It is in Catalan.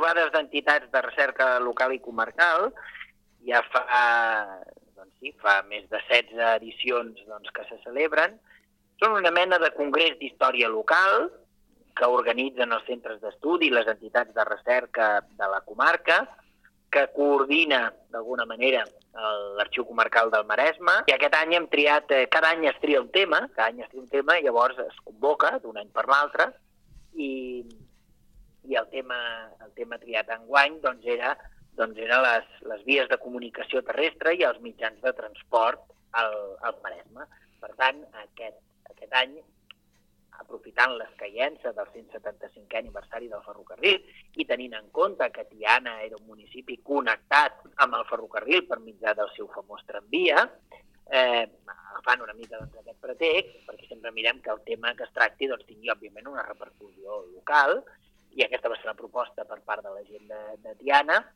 trobades d'entitats de recerca local i comarcal. Ja fa més de 16 edicions que se celebren. Són una mena de congrés d'història local que organitzen els centres d'estudi i les entitats de recerca de la comarca, que coordina d'alguna manera l'Arxiu Comarcal del Maresme. I aquest any hem triat, cada any es tria un tema, i llavors es convoca d'un any per l'altre, i el tema triat enguany era les vies de comunicació terrestre i els mitjans de transport al Maresme. Per tant, aquest any, aprofitant l'escaiença del 175è aniversari del ferrocarril i tenint en compte que Tiana era un municipi connectat amb el ferrocarril per mitjà del seu famós tramvia, agafant una mica aquest pretext, perquè sempre mirem que el tema que es tracti tingui, òbviament, una repercussió local, i aquesta va ser la proposta per part de la gent de Tiana,